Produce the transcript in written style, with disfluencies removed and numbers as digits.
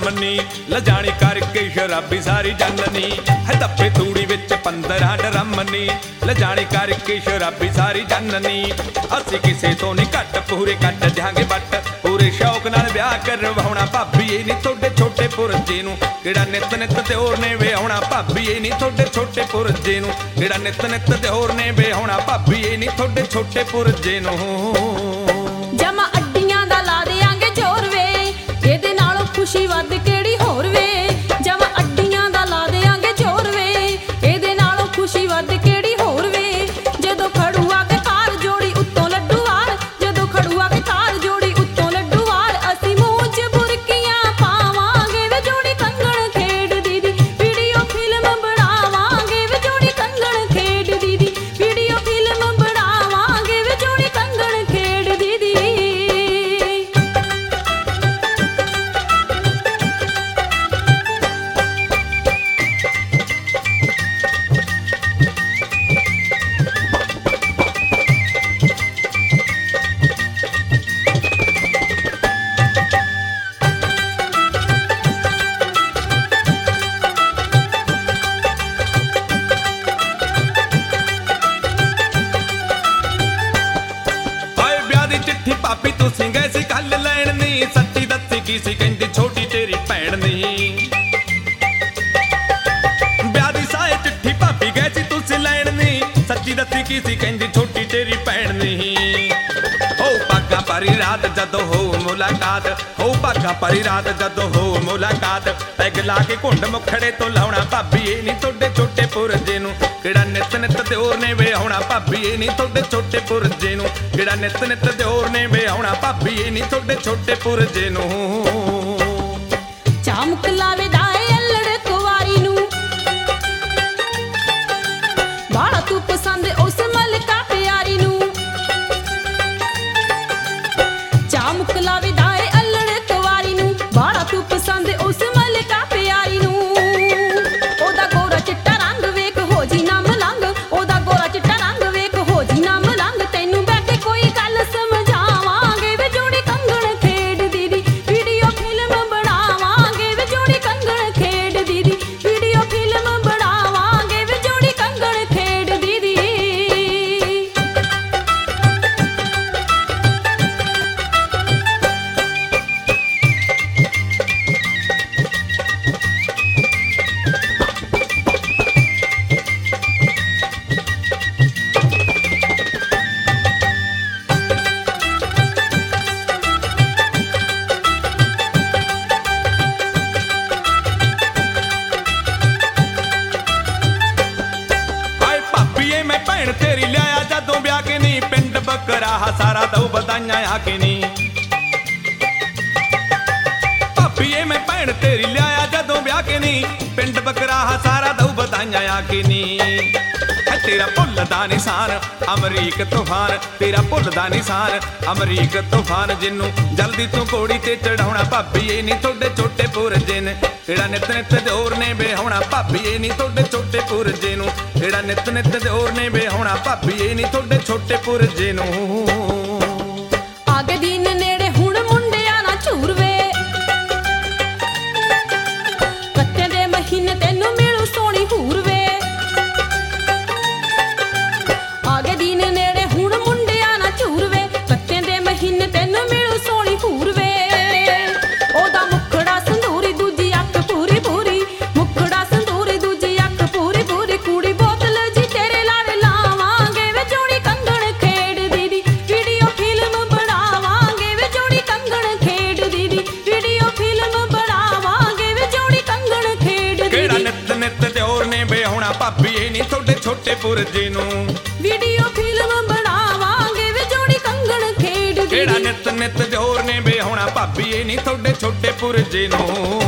drum ਨੀ ਲਜਾਣੀ ਕਰਕੇ ਸ਼ਰਾਬੀ ਸਾਰੀ ਜਨਨੀ ਹੈ ਦੱਬੇ ਤੂੜੀ ਵਿੱਚ 15 ਡਰਮ ਨੀ ਲਜਾਣੀ ਕਰਕੇ ਸ਼ਰਾਬੀ ਸਾਰੀ ਜਨਨੀ ਅਸੀਂ ਕਿਸੇ ਤੋਂ ਨਹੀਂ ਘੱਟ ਪੂਰੇ ਕੱਟ ਦਿਆਂਗੇ ਬੱਟ ਪੂਰੇ ਸ਼ੌਕ ਨਾਲ ਵਿਆਹ ਕਰਵਾਉਣਾ ਭਾਬੀ ਇਹ ਨਹੀਂ ਤੁਹਾਡੇ ਛੋਟੇ ਪੁਰਜੇ ਨੂੰ ਕਿਹੜਾ ਨਿੱਤ ਨਿੱਤ ਤੇ ਹੋਰ ਨੇ ਵਿਆਹੁਣਾ ਭਾਬੀ ਇਹ ਨਹੀਂ ਤੁਹਾਡੇ ਛੋਟੇ ਪੁਰਜੇ ਨੂੰ ਕਿਹੜਾ ਨਿੱਤ ਨਿੱਤ ਤੇ ਹੋਰ ਨੇ ਵਿਆਹੁਣਾ ਭਾਬੀ ਇਹ ਨਹੀਂ ਤੁਹਾਡੇ ਛੋਟੇ ਪੁਰਜੇ ਨੂੰ ਜਮਾ ਅੱਡੀਆਂ ਦਾ ਲਾ ਦਿਆਂਗੇ ਜ਼ੋਰ ਵੇ ਇਹਦੇ ਨਾਲੋਂ ਖੁਸ਼ੀ ਵੱਧ ਕਿਹੜੀ ਹੋਰ ਵੇ ਜਮਾ ਅੱਡੀਆਂ ਦਾ ਲਾ ਦਿਆਂਗੇ ਜ਼ੋਰ ਵੇ ਇਹਦੇ ਨਾਲੋਂ ਖੁਸ਼ੀ ਵੱਧ ਕਿਹੜੀ ਹੋਰ ਵੇ ਜਦੋਂ ਖੜੂਆ ਕੇ ਤਾਰ ਜੋੜੀ ਉੱਤੋਂ ਲੱਡੂ ਵਾਲ ਜਦੋਂ ਖੜੂਆ ਕੇ ਤਾਰ ਜੋੜੀ ਉੱਤੋਂ ਲੱਡੂ ਵਾਲ ਅਸੀਂ ਮੂੰਹ 'ਚ ਬੁਰਕੀਆਂ ਪਾਵਾਂਗੇ ਵੇ ਜੋੜੀ ਕੰਗਣ ਖੇਡਦੀ ਦੀ ਵੀਡੀਓ ਫਿਲਮ ਬਣਾਵਾਂਗੇ ਵੇ ਜੋੜੀ ਕੰਗਣ ਖੇਡਦੀ ਦੀ ਵੀਡੀਓ ਫਿਲਮ ਬਣਾਵਾਂਗੇ ਵੇ ਜੋੜੀ ਕੰਗਣ ਖੇਡਦੀ ਦੀ ਭਾਬੀ ਤੁਸੀਂ ਗਏ ਸੀ ਕੱਲ ਲੈਣ ਨੀ ਸੱਚੀ ਦੱਸੀ ਕੀ ਸੀ ਕਹਿੰਦੀ ਛੋਟੀ ਤੇਰੀ ਭੈਣ ਨੀ ਵਿਆਹ ਦੀ ਸਾਏ ਚਿੱਠੀ ਭਾਬੀ ਗਏ ਸੀ ਤੁਸੀਂ ਲੈਣ ਨੀ ਸੱਚੀ ਦੱਸੀ ਕੀ ਸੀ ਕਹਿੰਦੀ ਛੋਟੀ ਤੇਰੀ ਭੈਣ ਨੀ ਹੋ ਭਾਗਾਂ ਭਰੀ ਰਾਤ ਜਦੋਂ ਹੋ ਮੁਲਾਕਾਤ ਹੋ ਭਾਗਾਂ ਭਰੀ ਰਾਤ ਜਦੋਂ ਹੋ ਮੁਲਾਕਾਤ ਪੈਗ ਲਾ ਕੇ ਘੁੰਡ ਮੁਖੜੇ ਤੋਂ ਲਾਉਣਾ ਭਾਬੀ ਇਹ ਨਹੀਂ ਤੁਹਾਡੇ ਛੋਟੇ ਪੁਰਜੇ ਨੂੰ ਕਿਹੜਾ ਨਿੱਤ ਨਿੱਤ ਤੇ ਹੋਰ ਨੇ ਵਿਆਹੁਣਾ ਭਾਬੀ ਇਹ ਨਹੀਂ ਤੁਹਾਡੇ ਛੋਟੇ ਪੁਰਜੇ ਨੂੰ ਕਿਹੜਾ ਨਿੱਤ ਨਿੱਤ ਤੇ ਹੋਰ ਨੇ ਵਿਆਹੁਣਾ ਭਾਬੀ ਇਹ ਨਹੀਂ ਤੁਹਾਡੇ ਛੋਟੇ ਪੁਰਜੇ ਨੂੰ ਚਾਮਕ ਲਾਵੇ ਦਾਏ ਅਲੜ ਕੁਵਾਰੀ ਨੂੰ ਬਾਲਾ ਤੂੰ ਪਸੰਦ ਉਸ ਮਲਕਾ ਪਿਆਰੀ ਨੂੰ ਚਾਮਕ ਲਾਵੇ ਦਾਏ ਅਲੜ ਕੁਵਾਰੀ ਨੂੰ ਬਾਲਾ ਤੂੰ ਪਸੰਦ ਉਸ ਮਲਕਾ ਪਿਆਰੀ ਨੂੰ ਉਹਦਾ ਗੋਰਾ ਚਿੱਟਾ ਰੰਗ ਵੇਖ ਹੋ ਜੀ ਨਾ ਮਲੰਗ ਉਹਦਾ ਗੋਰਾ ਚਿੱਟਾ ਰੰਗ ਵੇਖ ਹੋ ਜੀ ਨਾ ਮਲੰਗ ਤੈਨੂੰ ਬਹਿ ਕੇ ਕੋਈ ਗੱਲ ਸਮਝਾਵਾਂਗੇ ਵੇ ਜੋੜੀ ਕੰਗਣ ਖੇਡਦੀ ਦੀ ਵੀਡੀਓ ਫਿਲਮ ਬਣਾਵਾਂਗੇ ਵੇ ਜੋੜੀ ਕੰਗਣ ਖੇਡਦੀ ਦੀ ਵੀਡੀਓ ਫਿਲਮ ਬਣਾਵਾਂਗੇ ਵੇ ਜੋੜੀ ਕੰਗਣ ਖੇਡਦੀ ਦੀ ਮੈਂ ਭੈਣ ਤੇਰੀ ਲਿਆਇਆ ਜਦੋਂ ਵਿਆਹ ਕੇ ਨੀ ਪਿੰਡ ਬਕਰਾਹਾ ਸਾਰਾ ਦਊ ਬਧਾਈਆਂ ਆ ਕੇ ਨੀ ਭਾਬੀਏ ਮੈਂ ਭੈਣ ਤੇਰੀ ਲਿਆਇਆ ਜਦੋਂ ਵਿਆਹ ਕੇ ਨੀ ਪਿੰਡ ਬਕਰਾਹਾ ਸਾਰਾ ਦਊ ਬਧਾਈਆਂ ਆ ਕੇ ਨੀ ਤੇਰਾ ਭੁੱਲਦਾ ਨਿਸ਼ਾਨ ਅਮਰੀਕ ਤੂਫਾਨ ਤੇਰਾ ਭੁੱਲਦਾ ਨਿਸ਼ਾਨ ਅਮਰੀਕ ਤੂਫਾਨ ਜਿੰਨੂੰ ਜਲਦੀ ਤੂੰ ਘੋੜੀ ਤੇ ਚੜਾਉਣਾ ਭਾਬੀ ਇਹ ਨਹੀਂ ਤੁਹਾਡੇ ਛੋਟੇ ਪੁਰਜੇ ਨੇ ਕਿਹੜਾ ਨਿੱਤ ਨਿੱਤ ਜ਼ੋਰ ਨੇ ਵਿਆਹੁਣਾ ਭਾਬੀ ਇਹ ਨਹੀਂ ਤੁਹਾਡੇ ਛੋਟੇ ਪੁਰਜੇ ਨੂੰ ਕਿਹੜਾ ਨਿੱਤ ਨਿੱਤ ਜ਼ੋਰ ਨੇ ਵਿਆਹੁਣਾ ਭਾਬੀ ਇਹ ਨਹੀਂ ਤੁਹਾਡੇ ਛੋਟੇ ਪੁਰਜੇ ਨੂੰ ਆਗੇ ਦਿਨ ਨੇੜੇ ਹੁਣ ਮੁੰਡਿਆਂ ਨਾ ਝੂਰਵੇ ਕੱਤੇ ਦੇ ਮਹੀਨੇ ਤੈਨੂੰ ਮਿਲੂ ਸੋਹਣੀ ਹੂਰਵੇ ਆਗੇ ਦਿਨ ਨੇੜੇ ਹੁਣ ਮੁੰਡਿਆਂ ਨਾ ਝੂਰਵੇ ਕੱਤੇ ਦੇ ਮਹੀਨੇ ਤੈਨੂੰ ਮਿਲੂ ਸੋਹਣੀ ਹੂਰਵੇ ਉਹਦਾ ਮੁਖੜਾ ਸੰਧੂਰੀ ਦੂਜੀ ਅੱਖ ਪੂਰੀ ਪੂਰੀ ਮੁਖੜਾ ਸੰਧੂਰੀ ਦੂਜੀ ਅੱਖ ਪੂਰੀ ਪੂਰੀ ਕੁੜੀ ਬੋਤਲ ਜੀ ਤੇਰੇ ਲਾੜੇ ਲਾਵਾਂਗੇ ਵੇ ਜੋੜੀ ਕੰਗਣ ਖੇਡਦੀ ਦੀ ਵੀਡੀਓ ਫਿਲਮ ਬਣਾਵਾਂਗੇ ਵੇ ਜੋੜੀ ਕੰਗਣ ਖੇਡਦੀ ਦੀ ਵੀਡੀਓ ਫਿਲਮ ਬਣਾਵਾਂਗੇ ਵੇ ਜੋੜੀ ਕੰਗਣ ਖੇਡਦੀ ਕਿਹੜਾ ਨਿੱਤ ਨਿੱਤ ਤੇ ਹੋਰ ਨੇ ਵਿਆਹੁਣਾ ਭਾਬੀ ਇਹ ਨਹੀਂ ਤੁਹਾਡੇ ਛੋਟੇ ਪੁਰਜੇ ਨੂੰ ਵੀਡੀਓ ਫਿਲਮ ਬਣਾਵਾਂਗੇ ਵੇ ਜੋੜੀ ਕੰਗਣ ਖੇਡਦੀ ਕਿਹੜਾ ਨਿੱਤ ਨਿੱਤ ਤੇ ਹੋਰ ਨੇ ਵਿਆਹੁਣਾ ਭਾਬੀ ਇਹ ਨਹੀਂ ਤੁਹਾਡੇ ਛੋਟੇ ਪੁਰਜੇ ਨੂੰ